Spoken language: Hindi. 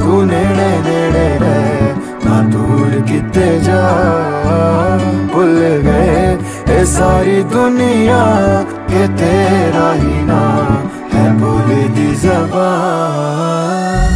तू नेड़े नेड़े रहे ना दूर किते जा। भुल गए ये सारी दुनिया के तेरा ही नाम है बोले दी ज़बान।